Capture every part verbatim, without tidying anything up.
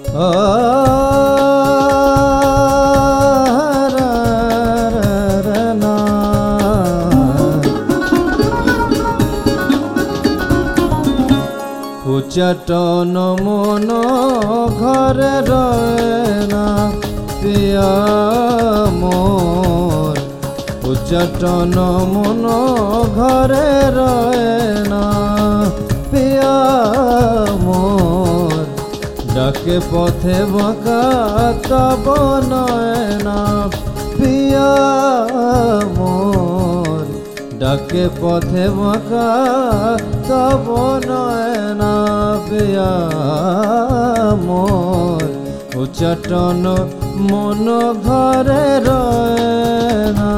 উচ্চাটন মন ঘরে রয় না পিয়া মোর, উচ্চাটন মন ঘরে রয় না পিয়া মোর, ডাকে পথে বাঁকা তব নয় না পিয়া মোর, ডাকে পথে বাঁকা তব নয় না পিয়া মোর, উচ্চাটন মন ঘরে রয় না।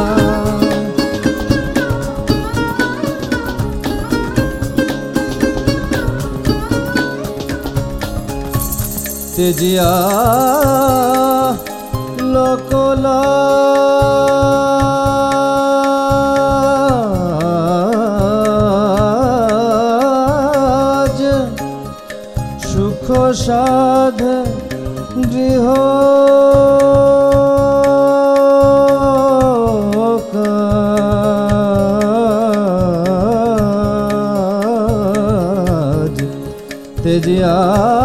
তেজিয়া লোকলাজ সুখ সাধ গৃহ কাজ, তেজিয়া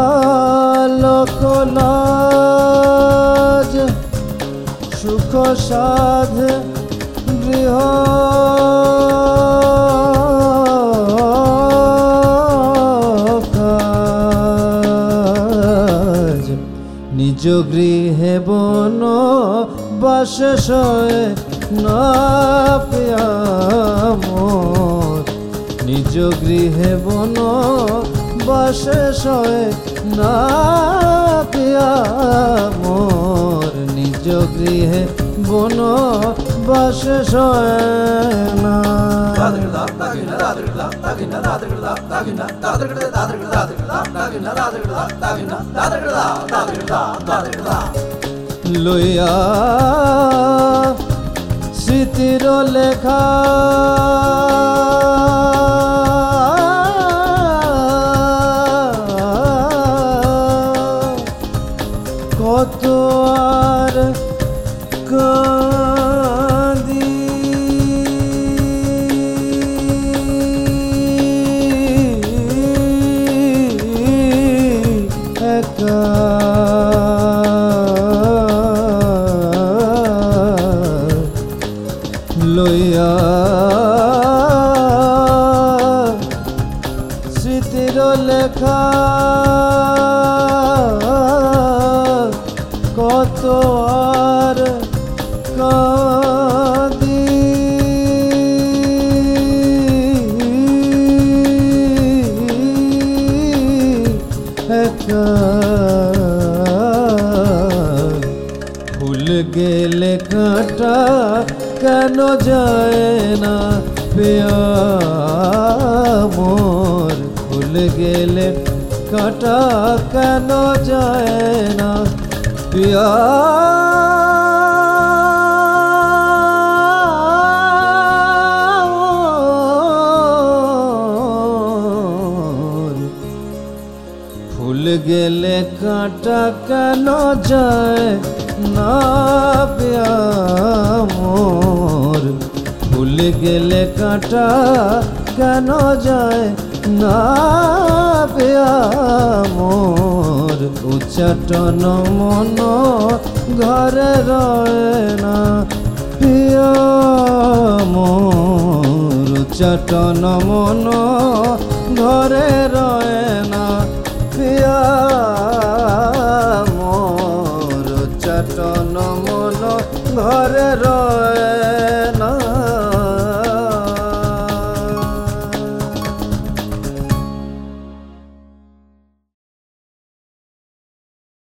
লোকলাজ সুখ সাধ গৃহ কাজ, নিজ গৃহে বন বাসে শয়ে না পিয়া মোর, নিজ গৃহে বন বাসে শয়ে না পিয়া মোর, নিজ গৃহে বন বাসে শয়ে না। লইয়া স্মৃতির লেখা কত আর কাঁদি একা, লইয়া স্মৃতির লেখা কত আর কাঁদি একা, ফুল গেলে কাঁটা কেন যায় না পিয়া মোর, ফুল গেলে কাঁটা কেন যায় না পিয়া মোর, ফুল গেলে কাঁটা কেন যায় না পিয়া মোর, ফুল গেলে কাঁটা কেন যায় না পিয়া মোর, উচ্চাটন মন ঘরে রয় না পিয়া মোর, উচ্চাটন মন ঘরে